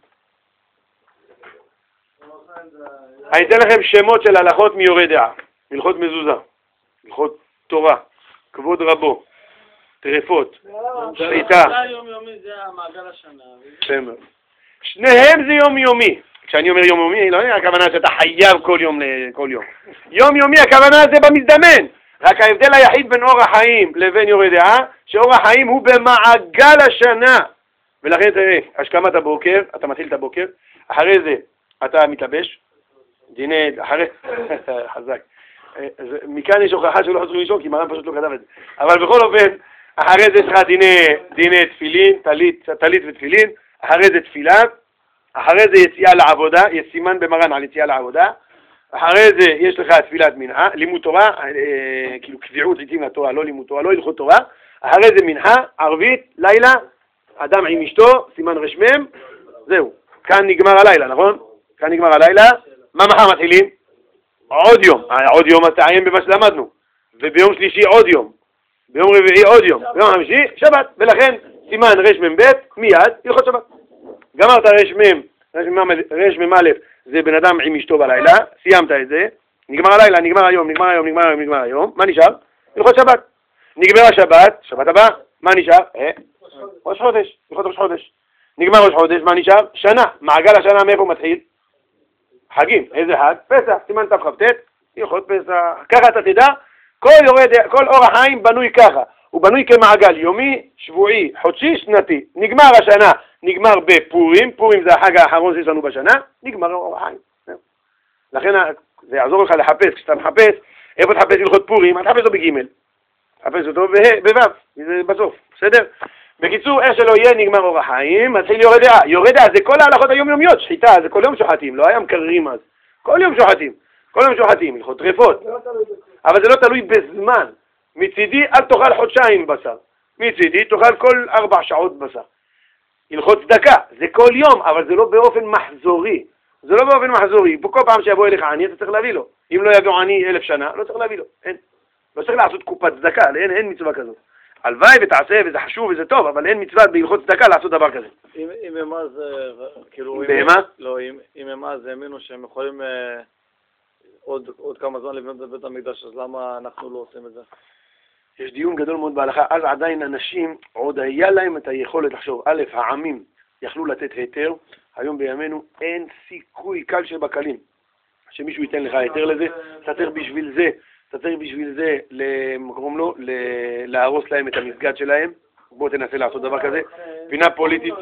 אני אתן לכם שמות של הלכות מיורה דעה, הלכות מזוזה, הלכות תורה, כבוד רבו, טרפות, שחיטה. שניהם זה יומיומי. כשאני אומר יומיומי, לא יודע, הכוונה שאתה חייב כל יום כל יום. יומיומי, הכוונה זה במזדמן. רק ההבדל היחיד בין אורח חיים לבין יורה דעה, שאורח חיים הוא במעגל השנה. ולכן תראה, השכמת הבוקר, אתה מתחיל את הבוקר, אחרי זה אתה מתלבש, דיני, אחרי, חזק. מכאן יש הוכחה שלא חזרו לישון, כי מרן פשוט לא כתב את זה. אבל בכל אופן, אחרי זה יש לך דיני, דיני תפילין, טלית, טלית ותפילין, אחרי זה תפילה, אחרי זה יציאה לעבודה, יש סימן במרן על יציאה לעבודה, אחרי זה יש לך תפילת מנחה, לימוד תורה, אה, כאילו קביעות עיתים לתורה, לא לימוד תורה, לא הלכות תורה, אחרי זה מנחה, ערבית, לילה, אדם עם אשתו, סימן רשמם, זהו, כאן נגמר הלילה, נכון? כאן נגמר הלילה, מה מחר מתחילים? עוד יום, עוד יום אתה עיין במה שלמדנו, וביום שלישי עוד יום, ביום רביעי עוד יום, ביום חמישי שבת, ולכן סימן רשמם ב' מיד הלכות שבת. גמרת רשמם, רשמם א' זה בן אדם עם אשתו בלילה, סיימת את זה, נגמר הלילה, נגמר היום, נגמר היום, נגמר היום, נגמר היום, מה נשאר? הלכות שבת. נגמר השבת, שבת הבא, מה נשאר? אה, ראש חודש, הלכות ראש חודש. נגמר ראש חודש, מה נשאר? שנה, מעגל השנה מאיפה מתחיל? חגים, איזה חג? פסח, סימן תכ"ט, הלכות פסח, ככה אתה תדע, כל יורד, כל אורח חיים בנוי ככה, הוא בנוי כמעגל יומי, שבועי, חודשי, שנתי, נגמר השנה, נגמר בפורים, פורים זה החג האחרון שיש לנו בשנה, נגמר אורח חיים. לכן זה יעזור לך לחפש, כשאתה מחפש, איפה תחפש הלכות פורים, אתה תחפש אותו בגימל, תחפש אותו בוו, זה בסוף, בסדר? בקיצור, איך שלא יהיה, נגמר אורח חיים, מתחיל יורה דעה. יורה דעה זה כל ההלכות היומיומיות, שחיטה, זה כל יום שוחטים, לא היה מקררים אז. כל יום שוחטים, כל יום שוחטים, הלכות טרפות. אבל זה לא תלוי בזמן. מצידי, אל תאכל חודשיים בשר. מצידי, תאכל כל ארבע שעות בשר. הלכות צדקה, זה כל יום, אבל זה לא באופן מחזורי. זה לא באופן מחזורי. כל פעם שיבוא אליך עני, אתה צריך להביא לו. אם לא יבוא עני אלף שנה, לא צריך להביא לו. אין. לא צריך לעשות קופת צדקה, אין, אין מצווה כזאת. הלוואי ותעשה, וזה חשוב וזה טוב, אבל אין מצווה בהלכות צדקה לעשות דבר כזה. אם אמאז, כאילו... בהמה? לא, אם אמאז האמינו שהם יכולים עוד כמה זמן לבנות בבית המקדש, אז למה אנחנו לא עושים את זה? יש דיון גדול מאוד בהלכה, אז עדיין אנשים, עוד היה להם את היכולת לחשוב, א', העמים יכלו לתת היתר, היום בימינו אין סיכוי קל שבקלים, שמישהו ייתן לך היתר לזה, אתה צריך בשביל זה, אתה צריך בשביל זה, למקום לו, להרוס להם את המסגד שלהם, בוא תנסה לעשות דבר כזה, פינה פוליטית,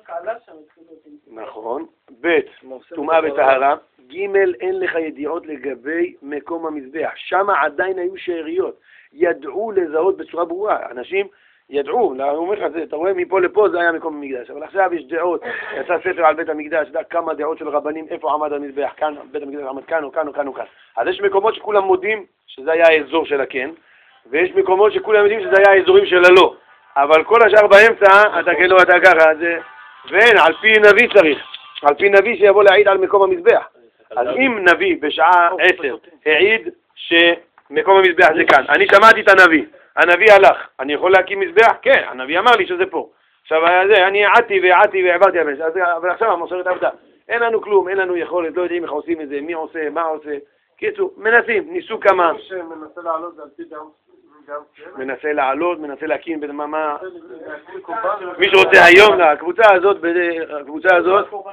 נכון, ב', טומאה וטהרה, ג', אין לך ידיעות לגבי מקום המזבח, שם עדיין היו שאריות, ידעו לזהות בצורה ברורה, אנשים ידעו, אתה רואה מפה לפה זה היה מקום המקדש, אבל עכשיו יש דעות, יצא ספר על בית המקדש, יודע כמה דעות של רבנים, איפה עמד המזבח, כאן, בית המקדש עמד כאן או כאן או כאן או כאן, אז יש מקומות שכולם מודים שזה היה האזור של הכן, ויש מקומות שכולם יודעים שזה היה האזורים של הלא, אבל כל השאר באמצע, אתה כאילו אתה ככה, זה, ואין, על פי נביא צריך, על פי נביא שיבוא להעיד על מקום המזבח, אז אם נביא בשעה עשר העיד שמקום המזבח זה כאן, אני שמעתי את הנביא, הנביא הלך, אני יכול להקים מזבח? כן, הנביא אמר לי שזה פה. עכשיו, זה, אני העדתי והעדתי והעברתי על זה, אבל עכשיו המסורת עבדה. אין לנו כלום, אין לנו יכולת, לא יודעים איך עושים את זה, מי עושה, מה עושה. קיצור, מנסים, ניסו כמה. מנסה לעלות, זה על פי גם... מנסה לעלות, מנסה להקים במה, מה... מי שרוצה היום, הקבוצה הזאת, הקבוצה הזאת... קורבן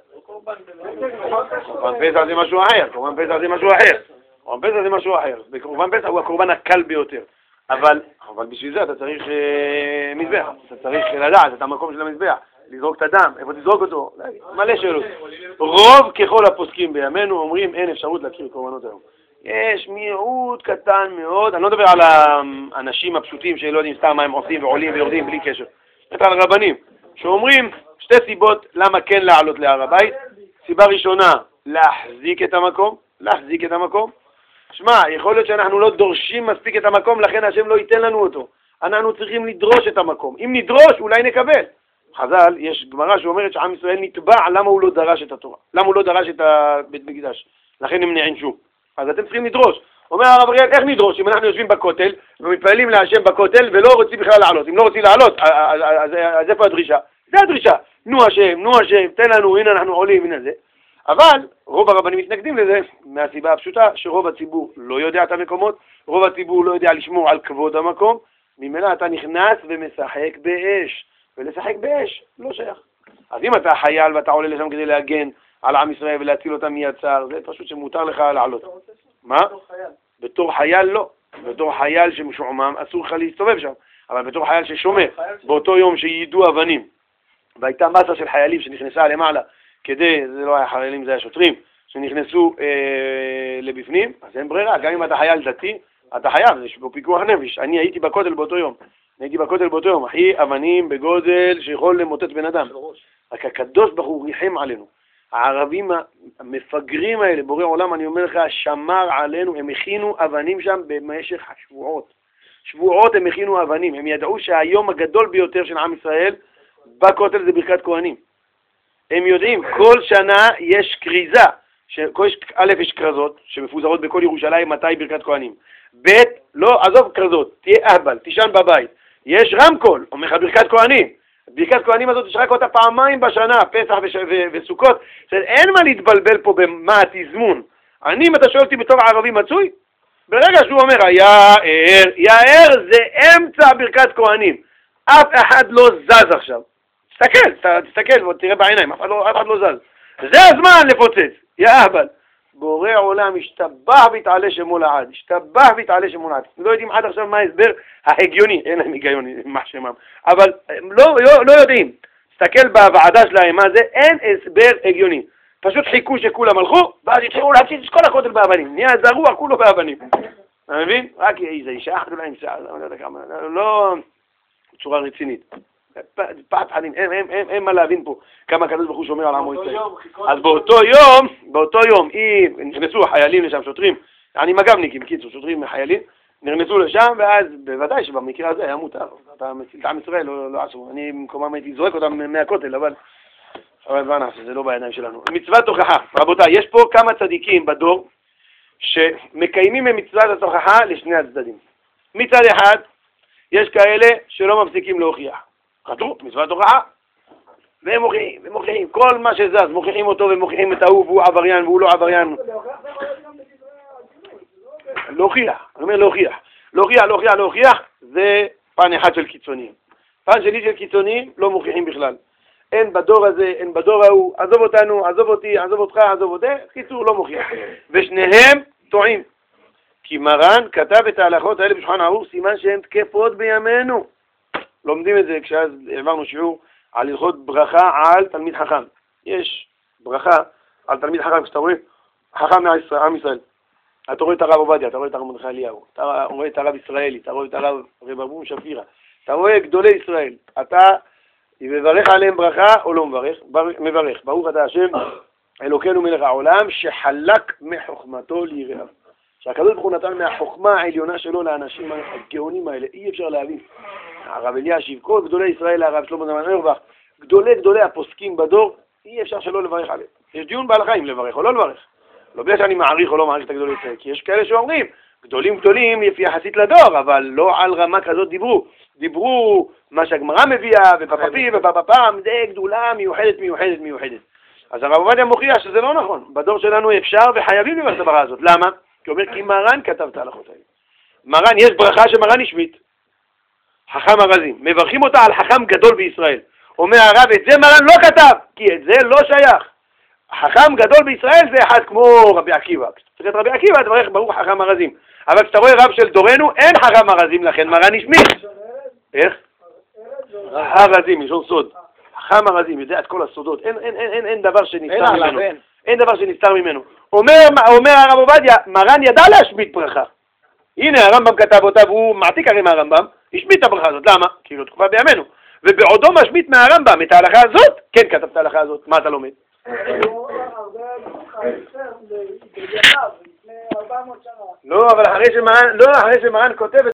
פסח זה משהו אחר, קורבן פסח זה משהו אחר. קורבן פסח זה משהו אחר. קורבן פסח הוא הקורבן הקל ביותר. אבל, אבל בשביל זה אתה צריך אה, מזבח, אתה צריך לדעת את המקום של המזבח, לזרוק את הדם, איפה תזרוק אותו, מלא שאלות. רוב ככל הפוסקים בימינו אומרים אין אפשרות להקריב קורבנות היום. יש מיעוט קטן מאוד, אני לא מדבר על האנשים הפשוטים שלא יודעים סתם מה הם עושים ועולים ויורדים בלי קשר. אני מדבר על רבנים שאומרים שתי סיבות למה כן לעלות להר הבית. סיבה ראשונה, להחזיק את המקום, להחזיק את המקום. שמע, יכול להיות שאנחנו לא דורשים מספיק את המקום, לכן השם לא ייתן לנו אותו. אנחנו צריכים לדרוש את המקום. אם נדרוש, אולי נקבל. חז"ל, יש גמרא שאומרת שעם ישראל נתבע למה הוא לא דרש את התורה. למה הוא לא דרש את בית מקדש. לכן הם נענשו. אז אתם צריכים לדרוש. אומר הרב אריאל, איך נדרוש? אם אנחנו יושבים בכותל ומתפללים להשם בכותל ולא רוצים בכלל לעלות. אם לא רוצים לעלות, אז, אז, אז איפה הדרישה? זה הדרישה. נו השם, נו השם, תן לנו, הנה אנחנו עולים, הנה זה. אבל רוב הרבנים מתנגדים לזה מהסיבה הפשוטה שרוב הציבור לא יודע את המקומות, רוב הציבור לא יודע לשמור על כבוד המקום, ממילא אתה נכנס ומשחק באש, ולשחק באש לא שייך. אז אם אתה חייל ואתה עולה לשם כדי להגן על עם ישראל ולהציל אותם מיצר, זה פשוט שמותר לך לעלות. מה? בתור חייל לא. בתור חייל שמשועמם אסור לך להסתובב שם, אבל בתור חייל ששומר, באותו יום שידעו אבנים, והייתה מסה של חיילים שנכנסה למעלה, כדי, זה לא היה חיילים, זה היה שוטרים, שנכנסו אה, לבפנים, אז אין ברירה, גם אם אתה חייל דתי, אתה חייב, זה פה פיקוח נפש. אני הייתי בכותל באותו יום, אני הייתי בכותל באותו יום, אחי, אבנים בגודל שיכול למוטט בן אדם. רק הקדוש ברוך הוא ריחם עלינו. הערבים המפגרים האלה, בורא עולם, אני אומר לך, שמר עלינו, הם הכינו אבנים שם במשך השבועות. שבועות הם הכינו אבנים, הם ידעו שהיום הגדול ביותר של עם ישראל, בכותל זה ברכת כהנים. הם יודעים, כל שנה יש קריזה, א' יש קרזות שמפוזרות בכל ירושלים, מתי ברכת כהנים. ב' לא, עזוב קרזות, תהיה אהבל, תישן בבית. יש רמקול, אומר לך ברכת כהנים. ברכת כהנים הזאת יש רק אותה פעמיים בשנה, פסח וסוכות. אין מה להתבלבל פה במה התזמון. אני, אם אתה שואל אותי בתור ערבי מצוי, ברגע שהוא אומר, יאר, יאר זה אמצע ברכת כהנים. אף אחד לא זז עכשיו. תסתכל, תסתכל ותראה בעיניים, אף אחד לא, אף אחד לא זז. זה הזמן לפוצץ, יא אהבל. בורא עולם השתבח והתעלה שמו לעד, השתבח והתעלה שמו לעד. לא יודעים עד עכשיו מה ההסבר ההגיוני, אין להם היגיון, מה שמם. אבל לא, לא, לא יודעים. תסתכל בוועדה שלהם, מה זה? אין הסבר הגיוני. פשוט חיכו שכולם הלכו, ואז התחילו להפציץ את כל הכותל באבנים. נהיה זרוע כולו באבנים. אתה מבין? רק איזה אישה אחת אולי עם שיער, לא בצורה רצינית. פעת חדים, אין מה להבין פה כמה הקדוש ברוך הוא שומר על עמו ישראל. אז באותו יום, באותו יום, נכנסו החיילים לשם, שוטרים, אני מג"בניקים, קיצור, שוטרים חיילים, נכנסו לשם, ואז בוודאי שבמקרה הזה היה מותר. אתה מציל את עם ישראל, לא אסור. אני במקומם הייתי זורק אותם מהכותל, אבל מה נעשה, זה לא בידיים שלנו. מצוות תוכחה, רבותיי, יש פה כמה צדיקים בדור שמקיימים ממצוות התוכחה לשני הצדדים. מצד אחד, יש כאלה שלא מפסיקים להוכיח. חטרו, מצוות תוכחה. והם מוכיחים, והם מוכיחים. כל מה שזז, מוכיחים אותו ומוכיחים את ההוא, והוא עבריין והוא לא עבריין. להוכיח, אני אומר להוכיח. להוכיח, להוכיח, להוכיח, זה פן אחד של קיצוניים. פן שני של קיצוניים לא מוכיחים בכלל. אין בדור הזה, אין בדור ההוא, עזוב אותנו, עזוב אותי, עזוב אותך, עזוב אותי, קיצור לא מוכיח. ושניהם טועים. כי מרן כתב את ההלכות האלה בשולחן ערוך, סימן שהן תקפות בימינו. לומדים את זה כשאז העברנו שיעור על הלכות ברכה על תלמיד חכם. יש ברכה על תלמיד חכם, כשאתה רואה חכם מעם ישראל. אתה רואה את הרב עובדיה, אתה רואה את הרב מרדכי אליהו, אתה רואה את הרב ישראלי, אתה רואה את הרב רב אברום שפירא, אתה רואה גדולי ישראל. אתה מברך עליהם ברכה או לא מברך? מברך. ברוך אתה השם אלוקינו מלך העולם שחלק מחוכמתו ליראיו. שהקדוש ברוך הוא נתן מהחוכמה העליונה שלו לאנשים הגאונים האלה, אי אפשר להבין. הרב אלישיב, כל גדולי ישראל, הרב שלמה זלמן אוירבך, גדולי גדולי הפוסקים בדור, אי אפשר שלא לברך עליהם. יש דיון בהלכה אם לברך או לא לברך. לא בגלל שאני מעריך או לא מעריך את הגדולי ישראל, כי יש כאלה שאומרים, גדולים גדולים יחסית לדור, אבל לא על רמה כזאת דיברו. דיברו מה שהגמרא מביאה, ופפפי ופפפם, זה גדולה מיוחדת מיוחדת מיוחדת. אז הרב עובדיה מוכיח שזה לא נכון. בדור שלנו אפשר וחייבים לברך את הברכה הזאת. למה? כי אומר, כי מרן כתב את ההלכות האלה. מרן, יש ברכה שמרן השמיט. חכם ארזים. מברכים אותה על חכם גדול בישראל. אומר הרב, את זה מרן לא כתב, כי את זה לא שייך. חכם גדול בישראל זה אחד כמו רבי עקיבא. כשאתה רבי עקיבא, תברך ברוך חכם ארזים. אבל כשאתה רואה רב של דורנו, אין חכם ארזים, לכן מרן השמיט. איך? ארזים, יש עוד סוד. חכם ארזים, יודע את כל הסודות. אין, אין, אין, אין דבר שנסתר ממנו. אין דבר שנסתר ממנו. אומר, אומר הרב עובדיה, מרן ידע להשמיט ברכה. הנה הרמב"ם כתב אותה והוא מעתיק הרי מהרמב"ם, השמיט את הברכה הזאת. למה? כי לא תקופה בימינו. ובעודו משמיט מהרמב"ם את ההלכה הזאת, כן כתב את ההלכה הזאת, מה אתה לומד? לא, אבל אחרי שמרן, לא, אחרי שמרן כותב